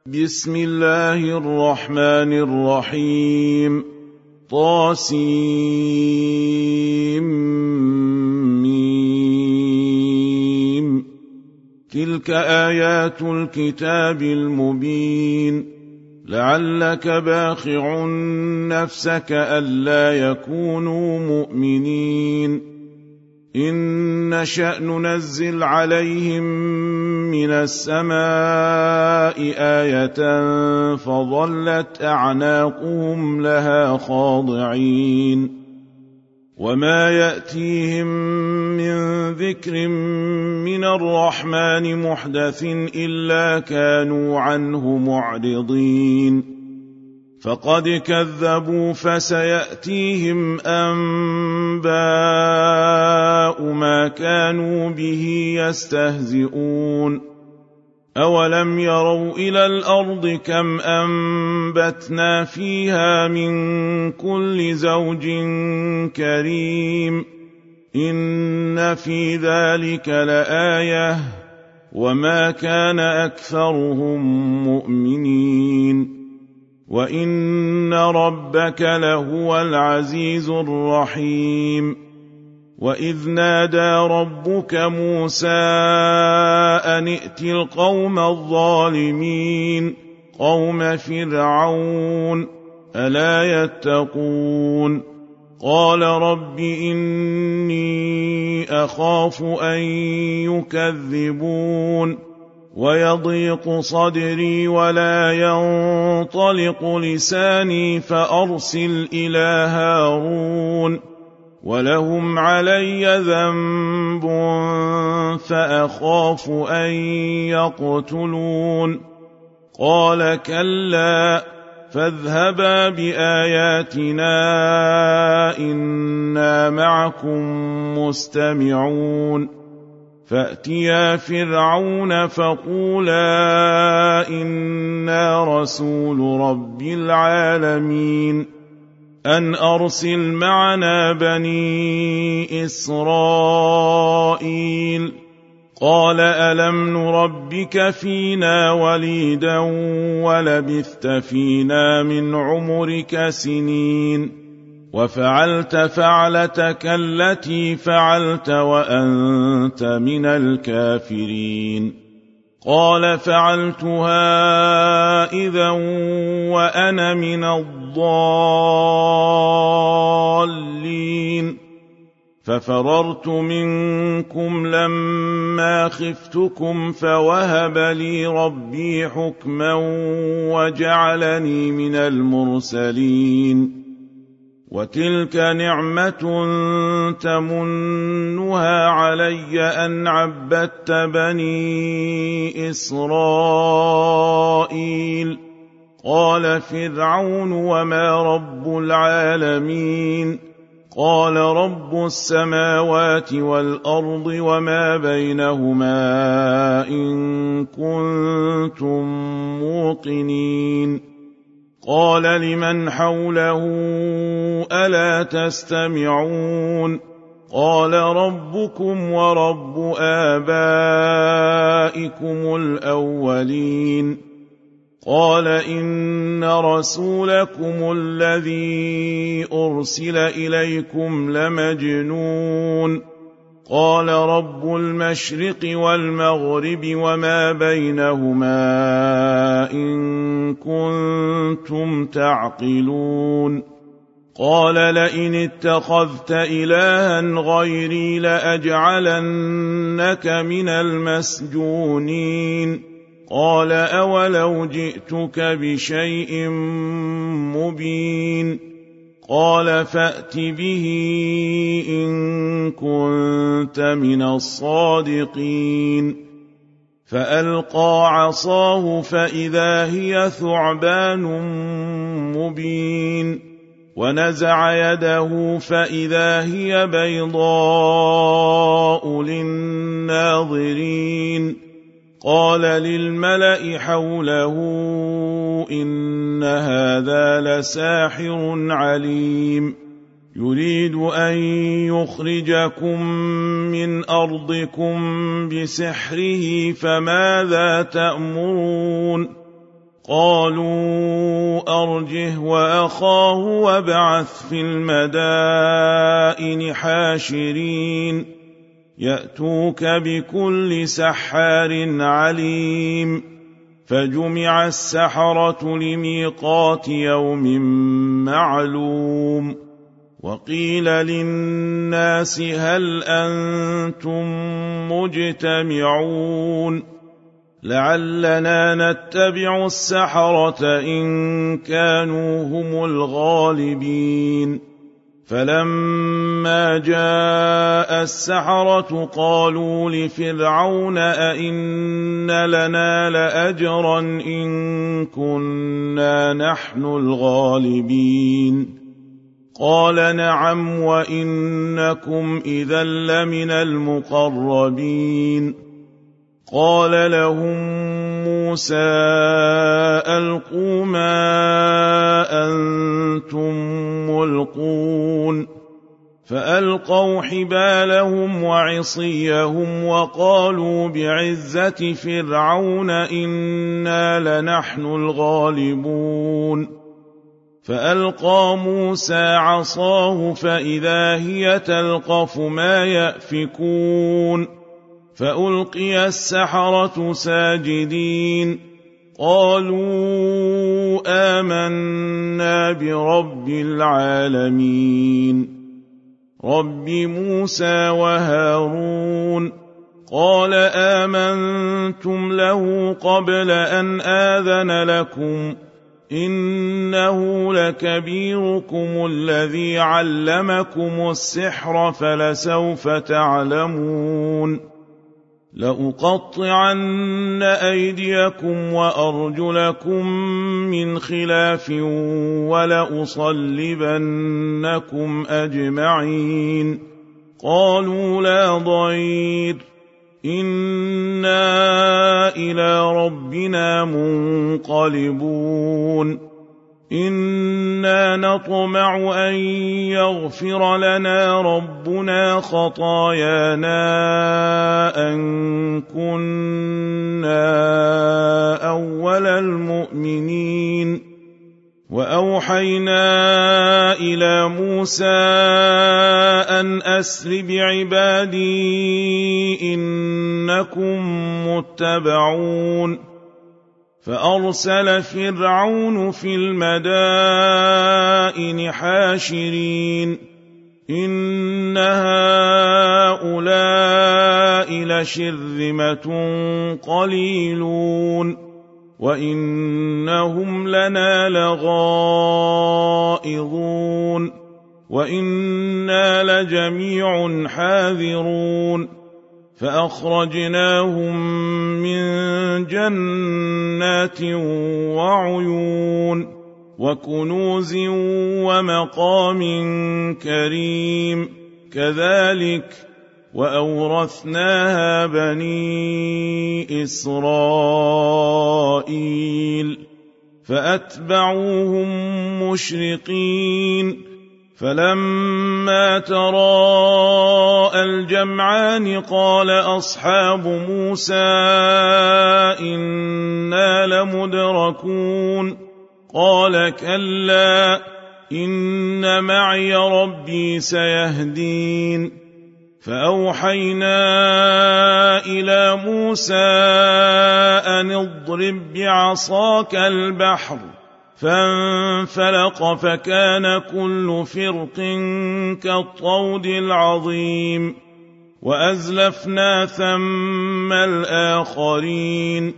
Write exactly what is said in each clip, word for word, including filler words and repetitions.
بسم الله الرحمن الرحيم. طاسيم. تلك آيات الكتاب المبين. لعلك باخع نفسك ألا يكونوا مؤمنين. إن نشأ ننزل عليهم من السماء آية فظلت أعناقهم لها خاضعين. وما يأتيهم من ذكر من الرحمن محدث إلا كانوا عنه معرضين. فقد كذبوا فسيأتيهم أنباء ما كانوا به يستهزئون. أولم يروا إلى الأرض كم أنبتنا فيها من كل زوج كريم. إن في ذلك لآية وما كان أكثرهم مؤمنين. وإن ربك لهو العزيز الرحيم. وإذ نادى ربك موسى أن ائت القوم الظالمين قوم فرعون ألا يتقون. قال رب إني أخاف أن يكذبون ويضيق صدري ولا ينطلق لساني فأرسل إلى هارون ولهم علي ذنب فأخاف أن يقتلون. قال كلا فاذهبا بآياتنا إنا معكم مستمعون. فأتيا فرعون فقولا إنا رسول رب العالمين أن أرسل معنا بني إسرائيل. قال ألم نربك فينا وليدا ولبثت فينا من عمرك سنين وفعلت فعلتك التي فعلت وأنت من الكافرين. قال فعلتها إذا وأنا من الضالين. ففررت منكم لما خفتكم فوهب لي ربي حكما وجعلني من المرسلين. وتلك نعمة تمنها علي أن عبدت بني إسرائيل. قال فرعون وما رب العالمين. قال رب السماوات والأرض وما بينهما إن كنتم موقنين. قال لمن حوله ألا تستمعون. قال ربكم ورب آبائكم الأولين. قال إن رسولكم الذي أرسل إليكم لمجنون. قال رب المشرق والمغرب وما بينهما إن كنتم تعقلون. قال لئن اتخذت إلها غيري لأجعلنك من المسجونين. قال أولو جئتك بشيء مبين. قال فأت به إن كنت من الصادقين. فألقى عصاه فإذا هي ثعبان مبين. ونزع يده فإذا هي بيضاء للناظرين. قال للملأ حوله إن هذا لساحر عليم يريد أن يخرجكم من أرضكم بسحره فماذا تأمرون قالوا أرجه وأخاه وابعث في المدائن حاشرين يأتوك بكل سحار عليم فجمع السحرة لميقات يوم معلوم وقيل للناس هل أنتم مجتمعون لعلنا نتبع السحرة إن كانوا هم الغالبين فلما جاء السحرة قالوا لفرعون أئن لنا لأجرا إن كنا نحن الغالبين قال نعم وإنكم إذا لمن المقربين قال لهم موسى ألقوا ما أنتم ملقون فألقوا حبالهم وعصيهم وقالوا بعزة فرعون إنا لنحن الغالبون فألقى موسى عصاه فإذا هي تلقف ما يأفكون فألقي السحرة ساجدين قالوا آمنا برب العالمين رب موسى وهارون قال آمنتم له قبل أن آذن لكم إنه لكبيركم الذي علمكم السحر فلسوف تعلمون لأقطعن أيديكم وأرجلكم من خلاف ولأصلبنكم أجمعين قالوا لا ضير إنا إلى ربنا منقلبون إنا نطمع أن يغفر لنا ربنا خطايانا أن كنا أول المؤمنين وأوحينا إلى موسى أن أسر بعبادي إنكم متبعون فأرسل فرعون في المدائن حاشرين إن هؤلاء لشرذمة قليلون وإنهم لنا لغائظون وإنا لجميع حاذرون فأخرجناهم من جنات وعيون وكنوز ومقام كريم كذلك وأورثناها بني إسرائيل فأتبعوهم مشرقين فلما تراءى الجمعان قال أصحاب موسى إنا لمدركون قال كلا إن معي ربي سيهدين فأوحينا إلى موسى أن اضرب بعصاك البحر فانفلق فكان كل فرق كالطود العظيم وأزلفنا ثم الآخرين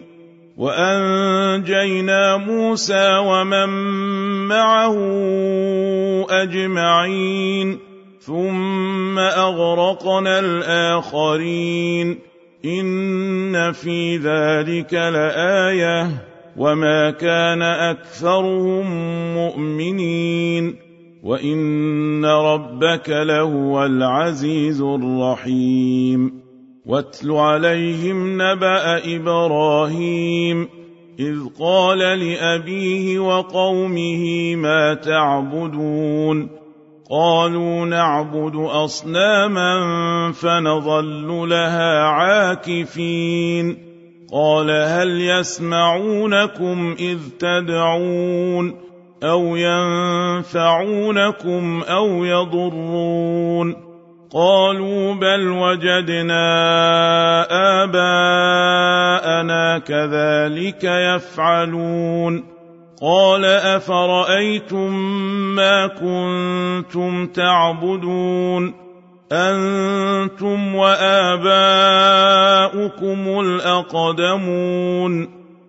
وأنجينا موسى ومن معه أجمعين ثم أغرقنا الآخرين إن في ذلك لآية وما كان أكثرهم مؤمنين وإن ربك لهو العزيز الرحيم واتل عليهم نبأ إبراهيم إذ قال لأبيه وقومه ما تعبدون قالوا نعبد أصناما فنظل لها عاكفين قال هل يسمعونكم إذ تدعون أو ينفعونكم أو يضرون قالوا بل وجدنا آباءنا كذلك يفعلون قال أفرأيتم ما كنتم تعبدون أنتم وآباؤكم الأقدمون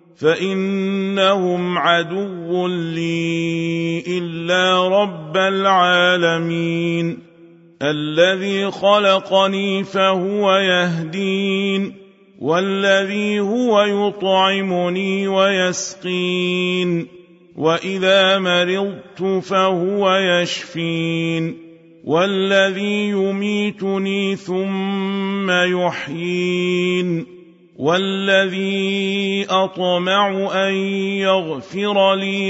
فإنهم عدو لي إلا رب العالمين الذي خلقني فهو يهدين والذي هو يطعمني ويسقين وإذا مرضت فهو يشفين والذي يميتني ثم يحيين والذي أطمع أن يغفر لي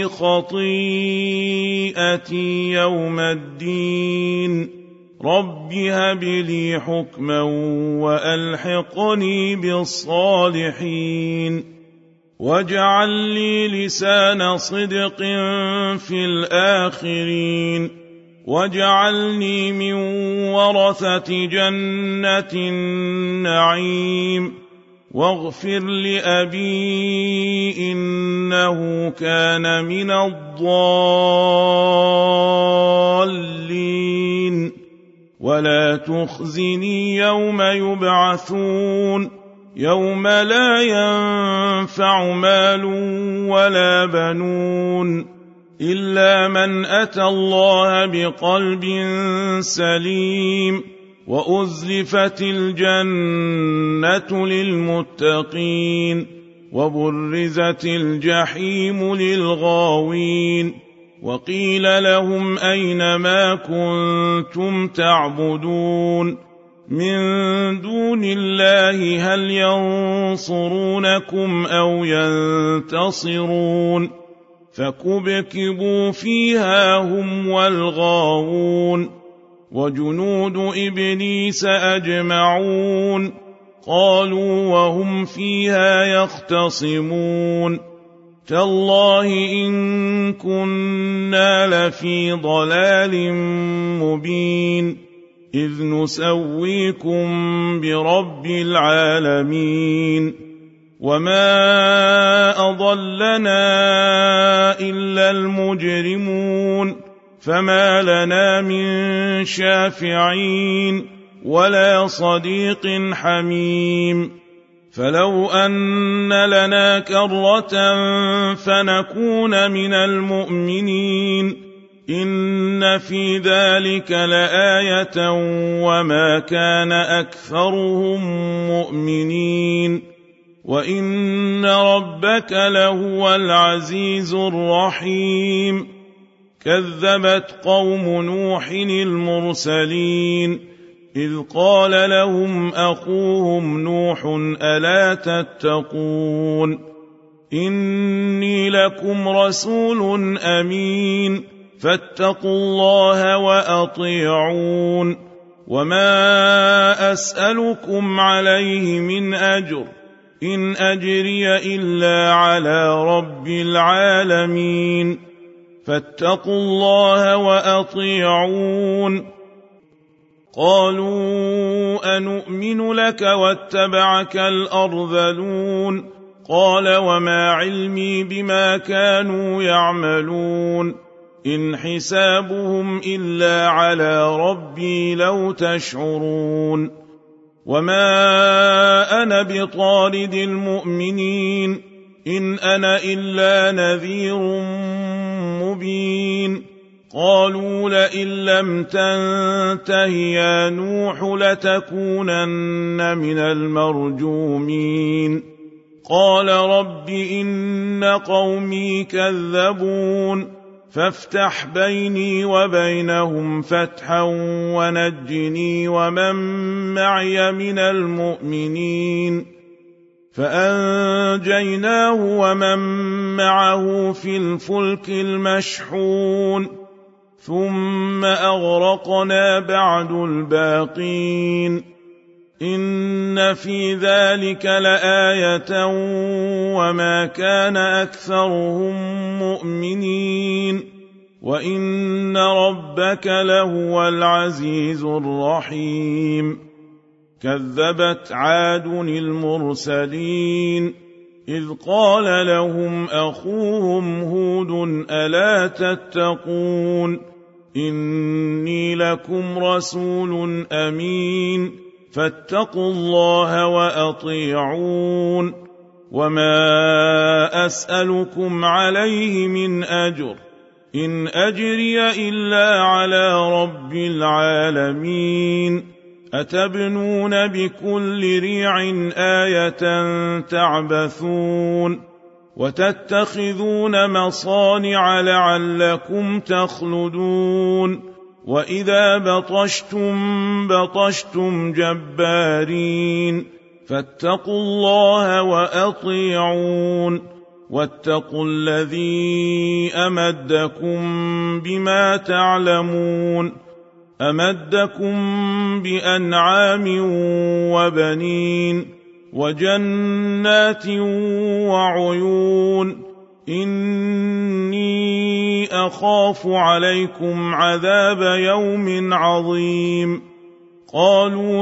خطيئتي يوم الدين رب هب لي حكما وألحقني بالصالحين واجعل لي لسان صدق في الآخرين واجعلني من ورثة جنة النعيم واغفر لأبي إنه كان من الضالين ولا تخزني يوم يبعثون يوم لا ينفع مال ولا بنون إلا من أتى الله بقلب سليم وأزلفت الجنة للمتقين وبرزت الجحيم للغاوين وقيل لهم أين ما كنتم تعبدون من دون الله هل ينصرونكم أو ينتصرون فكبكبوا فيها هم والغاوون وجنود إبليس أجمعون قالوا وهم فيها يختصمون تالله إن كنا لفي ضلال مبين إذ نسويكم برب العالمين وما أضلنا إلا المجرمون فما لنا من شافعين ولا صديق حميم فلو أن لنا كرة فنكون من المؤمنين إن في ذلك لآية وما كان أكثرهم مؤمنين وإن ربك لهو العزيز الرحيم كذبت قوم نوح المرسلين إذ قال لهم أخوهم نوح ألا تتقون إني لكم رسول أمين فاتقوا الله وأطيعون وما أسألكم عليه من أجر إن أجري إلا على رب العالمين فاتقوا الله وأطيعون قالوا أنؤمن لك واتبعك الأرذلون قال وما علمي بما كانوا يعملون إن حسابهم إلا على ربي لو تشعرون وما أنا بطارد المؤمنين إن أنا إلا نذير مبين قالوا لئن لم تنته يا نوح لتكونن من المرجومين قال رب إن قومي كذبون فافتح بيني وبينهم فتحا ونجني ومن معي من المؤمنين فأنجيناه ومن معه في الفلك المشحون ثم أغرقنا بعد الباقين إن في ذلك لآية وما كان أكثرهم مؤمنين وإن ربك لهو العزيز الرحيم كذبت عاد المرسلين إذ قال لهم أخوهم هود ألا تتقون إني لكم رسول أمين فاتقوا الله وأطيعون وما أسألكم عليه من أجر إن أجري إلا على رب العالمين أتبنون بكل ريع آية تعبثون وتتخذون مصانع لعلكم تخلدون وإذا بطشتم بطشتم جبارين فاتقوا الله وأطيعون واتقوا الذي أمدكم بما تعلمون أمدكم بأنعام وبنين وجنات وعيون إني أخاف عليكم عذاب يوم عظيم قالوا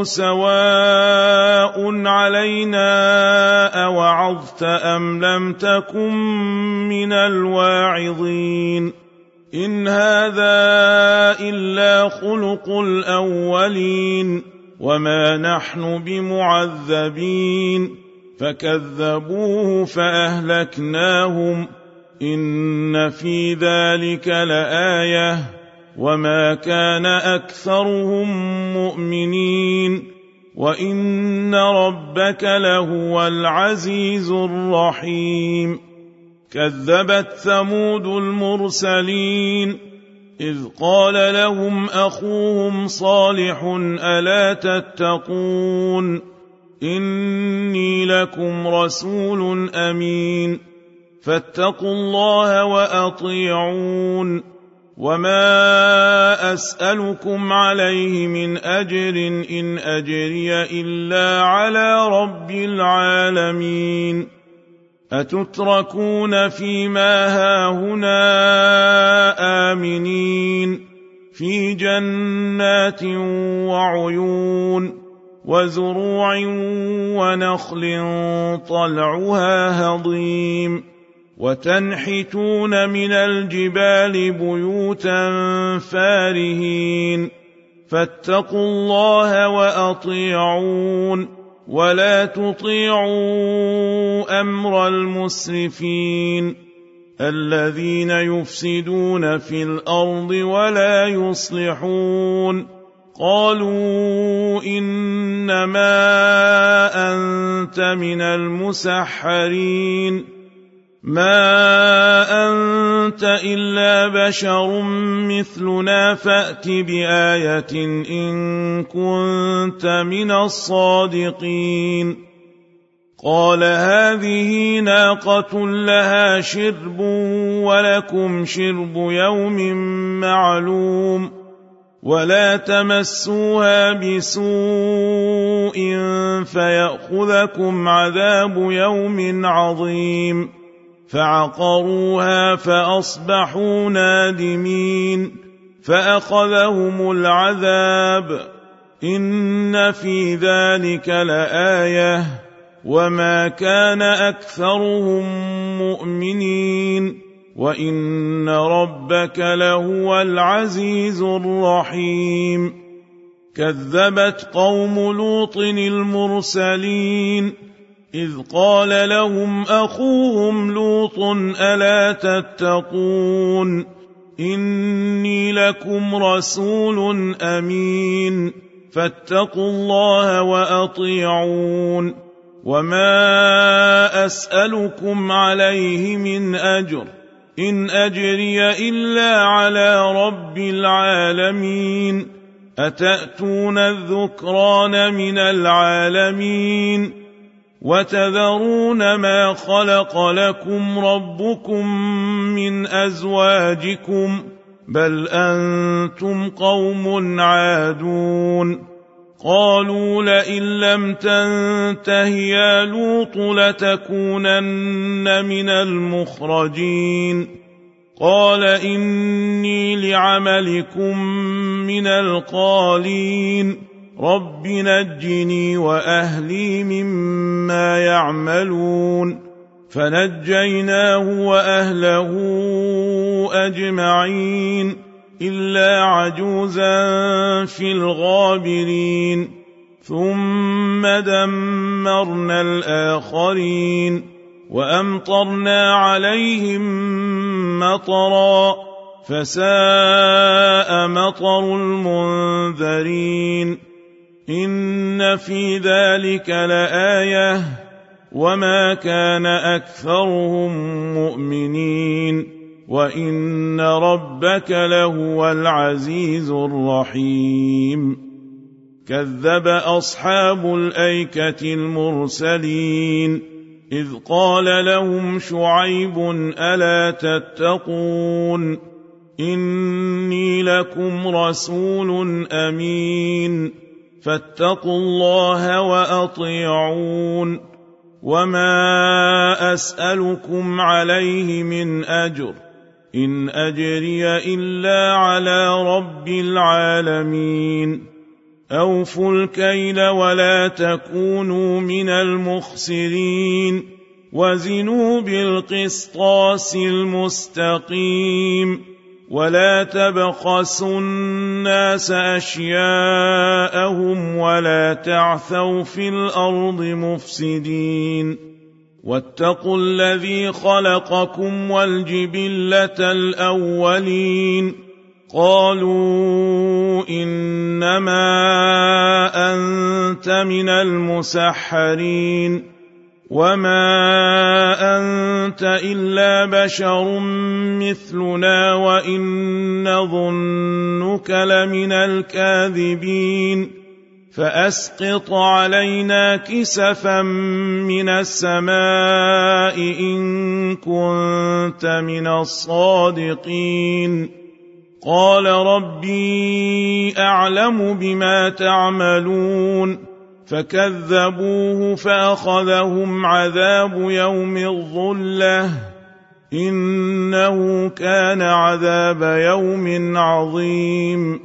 سواء علينا أوعظت أم لم تكن من الواعظين إن هذا إلا خلق الأولين وما نحن بمعذبين فكذبوه فأهلكناهم إن في ذلك لآية وما كان أكثرهم مؤمنين وإن ربك لهو العزيز الرحيم كذبت ثمود المرسلين إذ قال لهم أخوهم صالح ألا تتقون إني لكم رسول أمين فاتقوا الله وأطيعون وما أسألكم عليه من أجر إن أجري إلا على رب العالمين أتتركون فيما هاهنا آمنين في جنات وعيون وزروع ونخل طلعها هضيم وتنحتون من الجبال بيوتا فارهين فاتقوا الله وأطيعون ولا تطيعوا أمر المسرفين الذين يفسدون في الأرض ولا يصلحون قالوا إنما أنت من المسحرين ما أنت إلا بشر مثلنا فأت بآية إن كنت من الصادقين قال هذه ناقة لها شرب ولكم شرب يوم معلوم ولا تمسوها بسوء فيأخذكم عذاب يوم عظيم فعقروها فأصبحوا نادمين فأخذهم العذاب إن في ذلك لآية وما كان أكثرهم مؤمنين وإن ربك لهو العزيز الرحيم كذبت قوم لوط المرسلين إذ قال لهم أخوهم لوط ألا تتقون إني لكم رسول أمين فاتقوا الله وأطيعون وما أسألكم عليه من أجر إن أجري إلا على رب العالمين أتأتون الذكران من العالمين وتذرون ما خلق لكم ربكم من أزواجكم بل أنتم قوم عادون قالوا لئن لم تنته يا لوط لتكونن من المخرجين قال إني لعملكم من القالين رب نجني وأهلي مما يعملون فنجيناه وأهله أجمعين إلا عجوزا في الغابرين ثم دمرنا الآخرين وأمطرنا عليهم مطرا فساء مطر المنذرين إن في ذلك لآية وما كان أكثرهم مؤمنين وإن ربك لهو العزيز الرحيم كذب أصحاب الأيكة المرسلين إذ قال لهم شعيب ألا تتقون إني لكم رسول أمين فاتقوا الله وأطيعون وما أسألكم عليه من أجر إن أجري إلا على رب العالمين أوفوا الكيل ولا تكونوا من المخسرين وزنوا بالقسطاس المستقيم ولا تبخسوا الناس أشياءهم ولا تعثوا في الأرض مفسدين واتقوا الذي خلقكم والجبلة الأولين قالوا إنما أنت من المسحرين وما أنت إلا بشر مثلنا وإن نظنك لمن الكاذبين فأسقط علينا كسفا من السماء إن كنت من الصادقين قال ربي أعلم بما تعملون فكذبوه فأخذهم عذاب يوم الظلة إنه كان عذاب يوم عظيم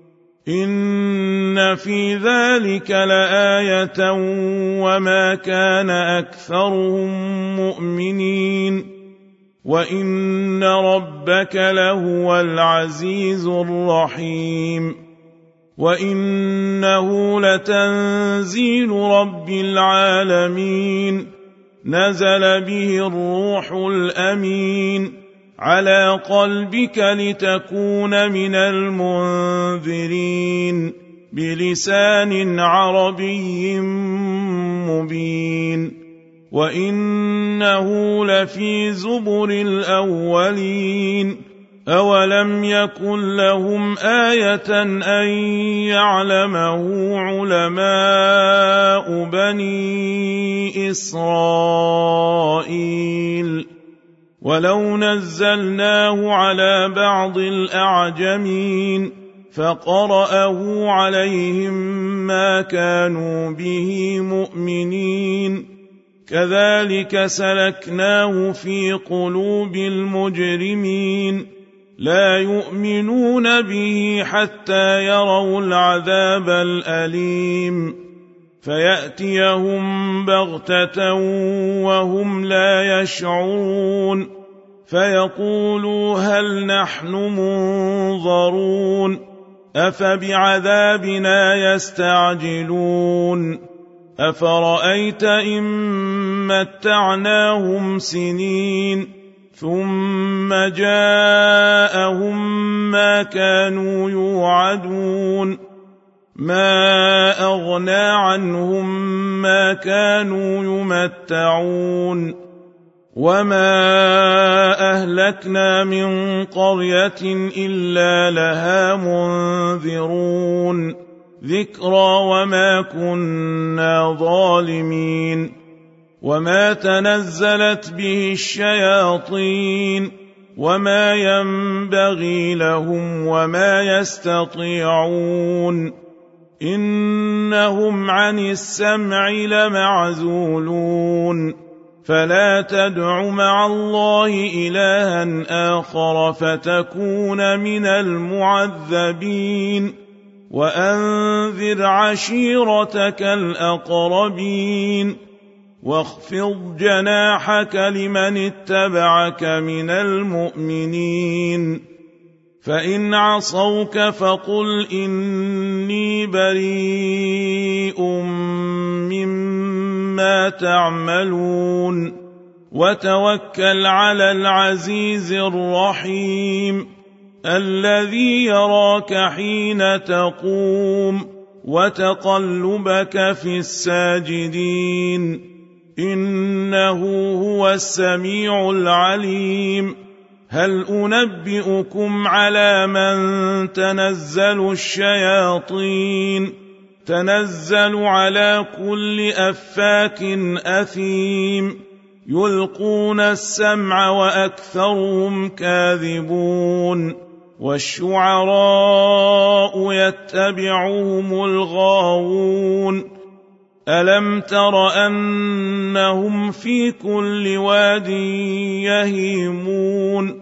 إن في ذلك لآية وما كان أكثرهم مؤمنين وإن ربك لهو العزيز الرحيم وإنه لتنزيل رب العالمين نزل به الروح الأمين على قلبك لتكون من المنذرين بلسان عربي مبين وإنه لفي زبر الأولين أولم يكن لهم آية أن يعلمه علماء بني إسرائيل ولو نزلناه على بعض الأعجمين فقرأه عليهم ما كانوا به مؤمنين كذلك سلكناه في قلوب المجرمين لا يؤمنون به حتى يروا العذاب الأليم فيأتيهم بغتة وهم لا يشعرون فيقولوا هل نحن منظرون أفبعذابنا يستعجلون أفرأيت إن متعناهم سنين ثم جاءهم ما كانوا يوعدون ما أغنى عنهم ما كانوا يمتعون وما أهلكنا من قرية إلا لها منذرون ذكرى وما كنا ظالمين وما تنزلت به الشياطين وما ينبغي لهم وما يستطيعون إنهم عن السمع لمعزولون فلا تدع مع الله إلها آخر فتكون من المعذبين وأنذر عشيرتك الأقربين واخفض جناحك لمن اتبعك من المؤمنين فإن عصوك فقل إني بريء مما تعملون وتوكل على العزيز الرحيم الذي يراك حين تقوم وتقلبك في الساجدين إنه هو السميع العليم هل أنبئكم على من تنزل الشياطين تنزل على كل أفاك أثيم يلقون السمع وأكثرهم كاذبون والشعراء يتبعهم الغاوون ألم تر أنهم في كل واد يهيمون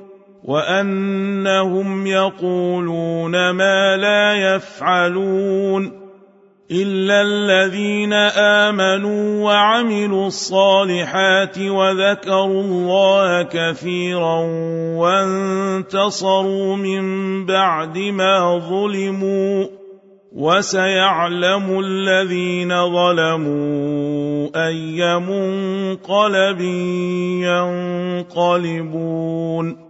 وأنهم يقولون ما لا يفعلون إلا الذين آمنوا وعملوا الصالحات وذكروا الله كثيرا وانتصروا من بعد ما ظلموا وسيعلم الذين ظلموا أي منقلب ينقلبون